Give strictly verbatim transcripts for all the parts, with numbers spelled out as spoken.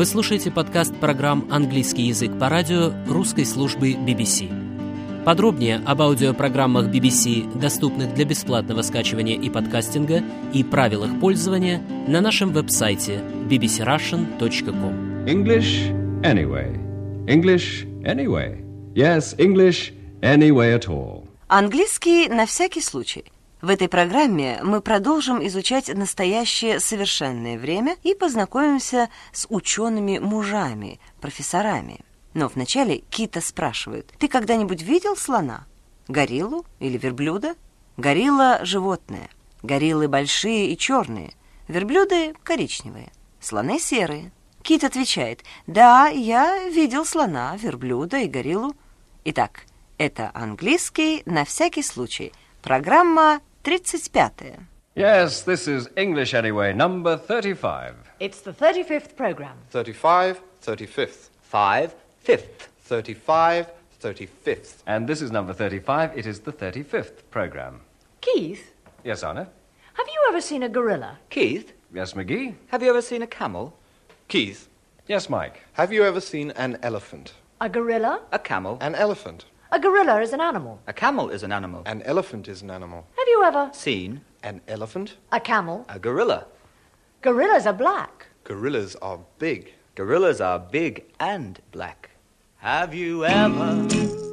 Вы слушаете подкаст программ «Английский язык по радио» русской службы би би си. Подробнее об аудиопрограммах би би си, доступных для бесплатного скачивания и подкастинга, и правилах пользования на нашем веб-сайте би би си рассиан точка ком. English anyway. English anyway. Yes, English any way at all. Английский на всякий случай. В этой программе мы продолжим изучать настоящее совершенное время и познакомимся с учеными-мужами, профессорами. Но вначале Кита спрашивают: ты когда-нибудь видел слона? Гориллу или верблюда? Горилла – животное. Гориллы большие и черные, верблюды – коричневые, слоны серые. Кит отвечает: да, я видел слона, верблюда и гориллу. Итак, это английский на всякий случай. Программа тридцать пятая. Yes, this is English anyway, number thirty-five. It's the thirty-fifth program. Thirty-five, thirty-fifth. Five, fifth. Thirty-five, thirty-fifth. And this is number thirty-five. It is the thirty-fifth program. Keith, Yes, Anna? have you ever seen a gorilla? Keith, Yes, McGee? have you ever seen a camel? Keith, Yes, Mike? have you ever seen an elephant? A gorilla? A camel. An elephant. A gorilla is an animal. A camel is an animal. An elephant is an animal. Have you ever? Seen An elephant? A camel. a gorilla. Gorillas are black. Gorillas are big. Gorillas are big and black. Have you ever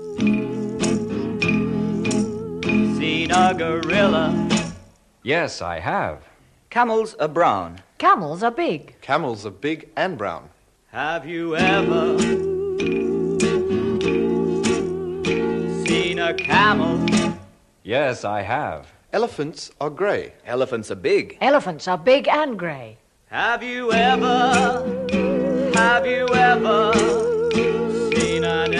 seen a gorilla? Yes, I have. Camels are brown. Camels are big. Camels are big and brown. Have you ever seen a camel? Yes, I have. Elephants are grey. Elephants are big. Elephants are big and grey. Have you ever, have you ever seen an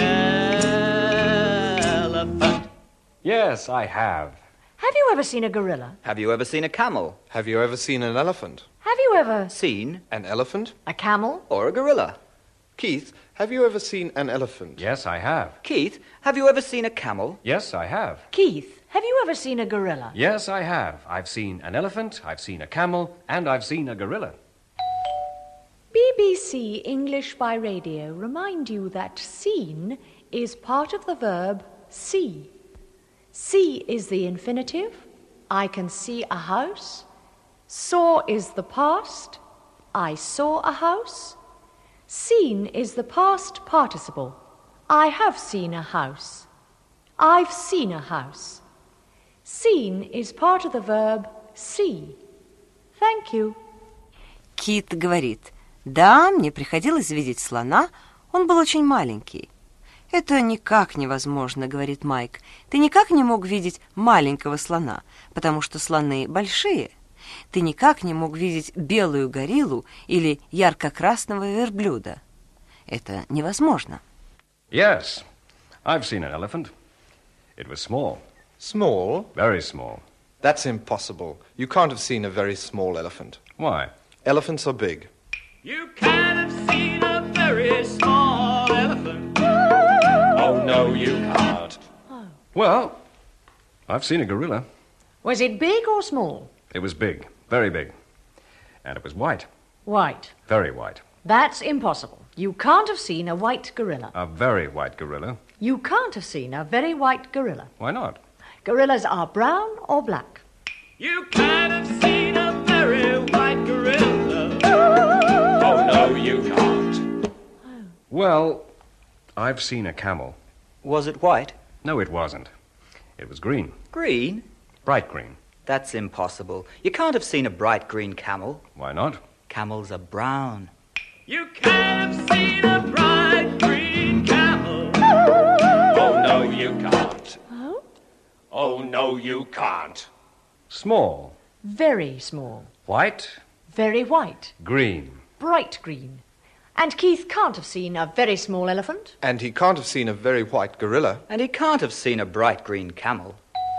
elephant? Yes, I have. Have you ever seen a gorilla? Have you ever seen a camel? Have you ever seen an elephant? Have you ever Seen An elephant? a camel? or a gorilla? Keith, have you ever seen an elephant? Yes, I have. Keith, have you ever seen a camel? Yes, I have. Keith, have you ever seen a gorilla? Yes, I have. I've seen an elephant, I've seen a camel, and I've seen a gorilla. B B C English by Radio remind you that seen is part of the verb see. See is the infinitive. I can see a house. Saw is the past. I saw a house. Seen is the past participle. I have seen a house. I've seen a house. Seen is part of the verb see. Thank you. Кит говорит: да, мне приходилось видеть слона, он был очень маленький. Это никак невозможно, говорит Майк. Ты никак не мог видеть маленького слона, потому что слоны большие. Ты никак не мог видеть белую гориллу или ярко-красного верблюда. Это невозможно. Yes, I've seen an elephant. It was small, Small? very small. That's impossible. You can't have seen a very small elephant. Why? Elephants are big. You can't have seen a very small elephant. Oh, no, you can't. Well, I've seen a gorilla. Was it big or small? It was big, very big. And it was white, White. very white. That's impossible. You can't have seen a white gorilla. A very white gorilla. You can't have seen a very white gorilla. Why not? Gorillas are brown or black. You can't have seen a very white gorilla. Oh, no, you can't. Well, I've seen a camel. Was it white? No, it wasn't. It was green, Green? bright green. That's impossible. You can't have seen a bright green camel. Why not? Camels are brown. You can't have seen a bright green camel. Oh, no, you can't. Oh? Oh, no, you can't. Small, Very small. white, Very white. green. Bright green. And Keith can't have seen a very small elephant. And he can't have seen a very white gorilla. And he can't have seen a bright green camel.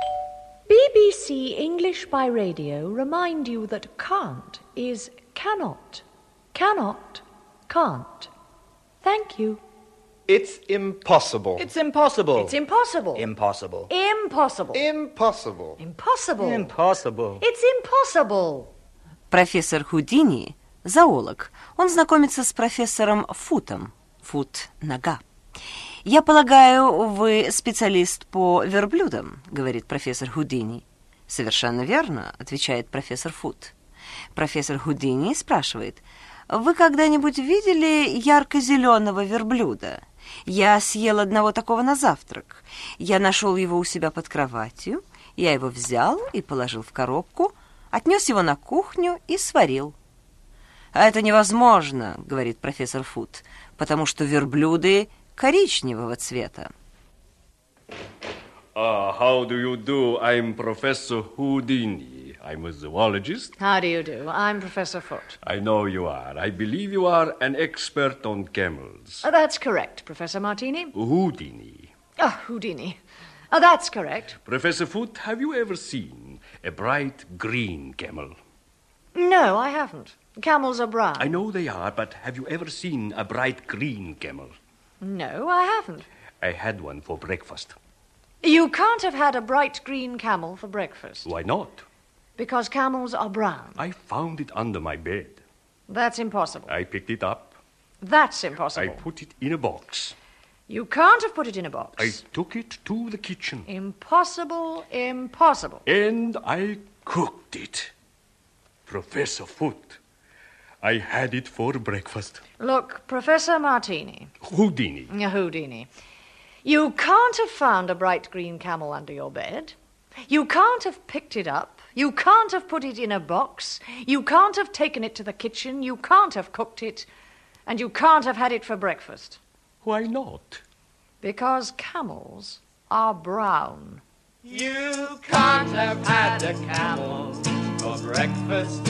B B C English by Radio remind you that can't is cannot. Cannot, can't. Thank you. It's impossible. It's impossible. It's impossible. Impossible. Impossible. Impossible. Impossible. Impossible. It's impossible. Профессор Худини зоолог. Он знакомится с профессором Футом. Фут – нога. «Я полагаю, вы специалист по верблюдам», — говорит профессор Худини. «Совершенно верно», — отвечает профессор Фут. Профессор Худини спрашивает: «Вы когда-нибудь видели ярко-зеленого верблюда? Я съел одного такого на завтрак. Я нашел его у себя под кроватью, я его взял и положил в коробку, отнес его на кухню и сварил». «А это невозможно», — говорит профессор Фут, «потому что верблюды коричневого цвета». Uh, how do you do? I'm Professor Houdini. I'm a zoologist. How do you do? I'm Professor Foot. I know you are. I believe you are an expert on camels. Uh, that's correct, Professor Martini. Houdini. Oh, Houdini. Oh, that's correct. Professor Foot, have you ever seen a bright green camel? No, I haven't. Camels are brown. I know they are, but have you ever seen a bright green camel? No, I haven't. I had one for breakfast. You can't have had a bright green camel for breakfast. Why not? Because camels are brown. I found it under my bed. That's impossible. I picked it up. That's impossible. I put it in a box. You can't have put it in a box. I took it to the kitchen. Impossible, impossible. And I cooked it. Professor Foot, I had it for breakfast. Look, Professor Martini. Houdini. Houdini. You can't have found a bright green camel under your bed. You can't have picked it up. You can't have put it in a box. You can't have taken it to the kitchen. You can't have cooked it. And you can't have had it for breakfast. Why not? Because camels are brown. You can't have had a camel for breakfast.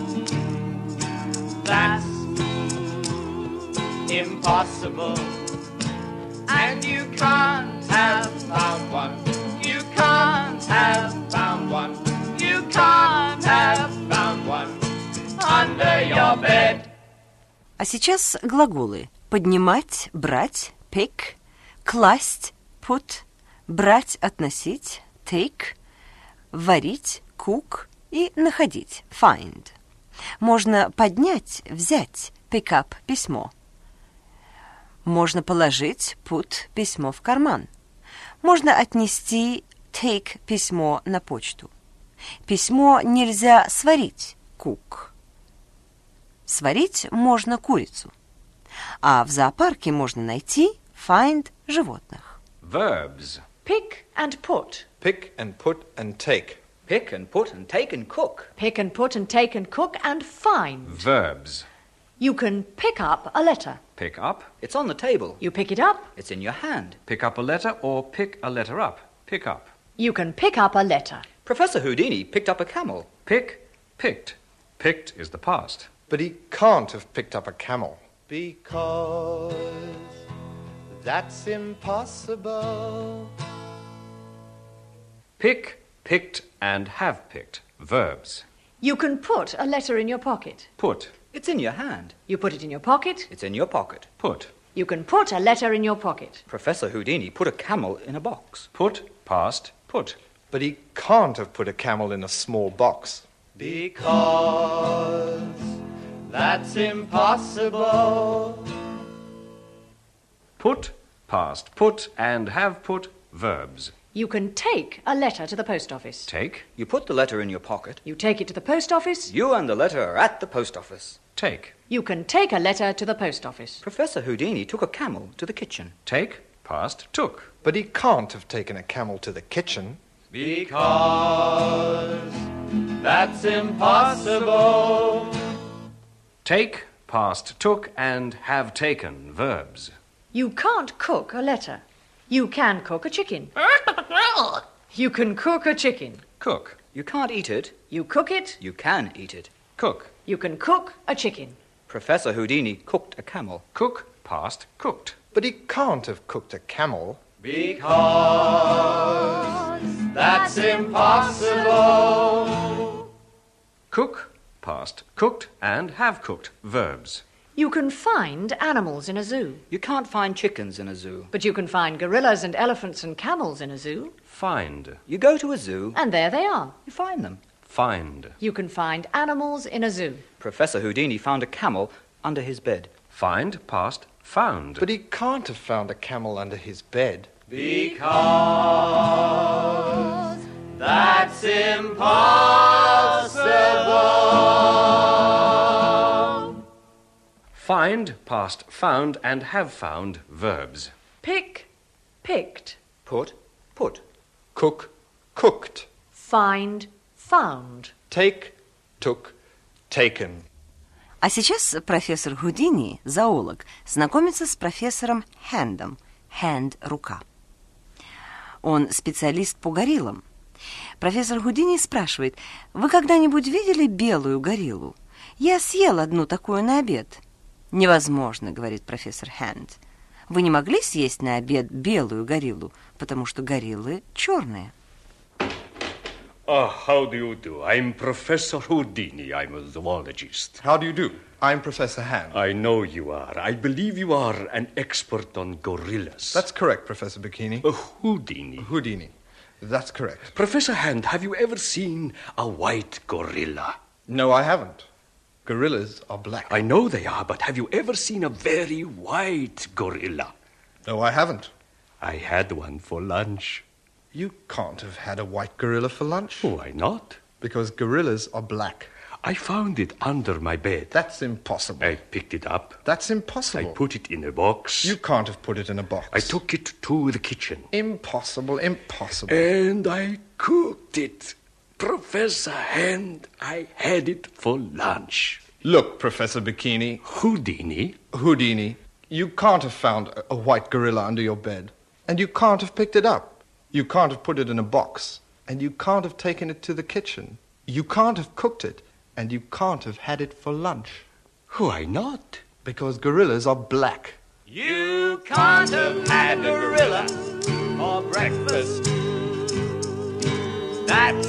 That's impossible. And you can't have found one. You can't have found one. You can't have found one under your bed. А сейчас глаголы: поднимать, брать, pick, класть, put, брать, относить, take, варить, cook и находить, find. Можно поднять, взять, pick up письмо. Можно положить, put, письмо в карман. Можно отнести, take, письмо на почту. Письмо нельзя сварить, cook. Сварить можно курицу. А в зоопарке можно найти, find, животных. Verbs. Pick and put. Pick and put and take. Pick and put and take and cook. Pick and put and take and cook and find. Verbs. You can pick up a letter. Pick up. It's on the table. You pick it up. It's in your hand. Pick up a letter or pick a letter up. Pick up. You can pick up a letter. Professor Houdini picked up a camel. Pick, picked. Picked is the past. But he can't have picked up a camel. Because that's impossible. Pick, picked, and have picked. Verbs. You can put a letter in your pocket. Put, It's in your hand. You put it in your pocket. It's in your pocket. put. You can put a letter in your pocket. Professor Houdini put a camel in a box. Put, past, put. But he can't have put a camel in a small box. Because that's impossible. Put, past, put, and have put. Verbs. You can take a letter to the post office. Take, You put the letter in your pocket. You take it to the post office. You and the letter are at the post office. take. You can take a letter to the post office. Professor Houdini took a camel to the kitchen. Take, past, took. But he can't have taken a camel to the kitchen. Because that's impossible. Take, past, took, and have taken. Verbs. You can't cook a letter. You can cook a chicken. You can cook a chicken. Cook, You can't eat it. You cook it. You can eat it. cook. You can cook a chicken. Professor Houdini cooked a camel. Cook, past, cooked. But he can't have cooked a camel. Because that's impossible. Cook, past, cooked, and have cooked. Verbs. You can find animals in a zoo. You can't find chickens in a zoo. But you can find gorillas and elephants and camels in a zoo. Find, You go to a zoo And there they are. you find them. Find. You can find animals in a zoo. Professor Houdini found a camel under his bed. Find, past, found. But he can't have found a camel under his bed. Because that's impossible. Find, past, found, and have found verbs. Pick, picked. Put, put. Cook, cooked. Find, found. Take, took, taken. А сейчас профессор Houdini, зоолог, знакомится с профессором Хэндом. Hand – рука. Он специалист по гориллам. Профессор Houdini спрашивает: «Вы когда-нибудь видели белую гориллу? Я съел одну такую на обед». «Невозможно», — говорит профессор Хэнд. «Вы не могли съесть на обед белую гориллу, потому что гориллы черные». Ah, how do you do? I'm Professor Houdini. I'm a zoologist. How do you do? I'm Professor Hand. I know you are. I believe you are an expert on gorillas. That's correct, Professor Bikini. Uh, Houdini. Houdini. That's correct. Professor Hand, have you ever seen a white gorilla? No, I haven't. Gorillas are black. I know they are, but have you ever seen a very white gorilla? No, I haven't. I had one for lunch. You can't have had a white gorilla for lunch. Why not? Because gorillas are black. I found it under my bed. That's impossible. I picked it up. That's impossible. I put it in a box. You can't have put it in a box. I took it to the kitchen. Impossible, impossible. And I cooked it. Professor Hand, I had it for lunch. Look, Professor Bikini. Houdini? Houdini, you can't have found a, a white gorilla under your bed. And you can't have picked it up. You can't have put it in a box. And you can't have taken it to the kitchen. You can't have cooked it. And you can't have had it for lunch. Why not? Because gorillas are black. You can't have had a gorilla for breakfast. That's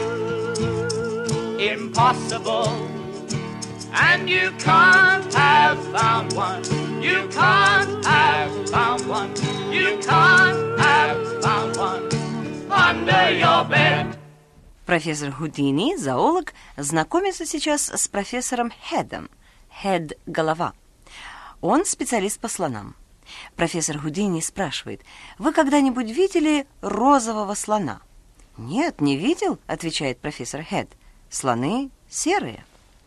impossible. And you can't have found one. You can't have found one. You can't have found one under your bed. Профессор Houdini, зоолог, знакомится сейчас с профессором Хэдом. Хэд – голова. Он специалист по слонам. Профессор Houdini спрашивает: «Вы когда-нибудь видели розового слона?» «Нет, не видел», — отвечает профессор Хэд. «Слоны серые».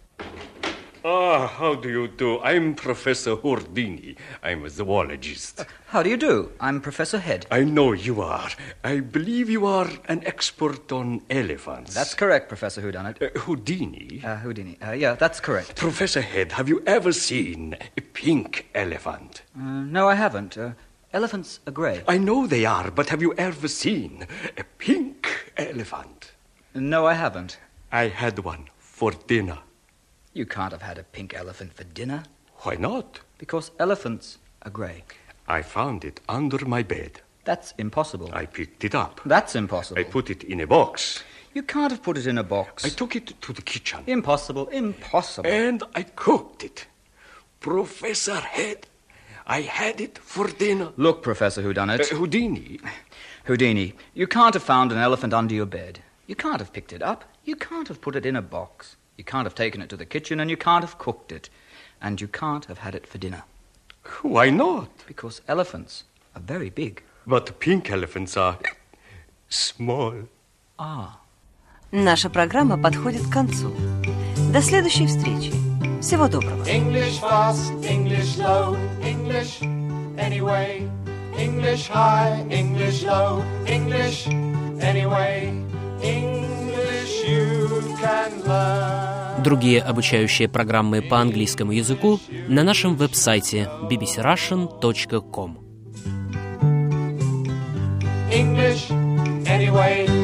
Ah, how do you do? I'm Professor Houdini. I'm a zoologist. How do you do? I'm Professor Head. I know you are. I believe you are an expert on elephants. That's correct, Professor Whodunit. Uh, Houdini? Uh, Houdini. Uh, yeah, that's correct. Professor Head, have you ever seen a pink elephant? Uh, no, I haven't. Uh, elephants are grey. I know they are, but have you ever seen a pink elephant? No, I haven't. I had one for dinner. You can't have had a pink elephant for dinner. Why not? Because elephants are grey. I found it under my bed. That's impossible. I picked it up. That's impossible. I put it in a box. You can't have put it in a box. I took it to the kitchen. Impossible, impossible. And I cooked it. Professor Head, I had it for dinner. Look, Professor Whodunit. Uh, Houdini. Houdini, you can't have found an elephant under your bed. You can't have picked it up. You can't have put it in a box. You can't have taken it to the kitchen, and you can't have cooked it. And you can't have had it for dinner. Why not? Because elephants are very big. But pink elephants are small. Ah. Наша программа подходит к концу. До следующей встречи. Всего доброго. English fast, English low, English anyway. English high, English low, English anyway. English you can learn. Другие обучающие программы по английскому языку на нашем веб-сайте би би си russian точка ком. English anyway.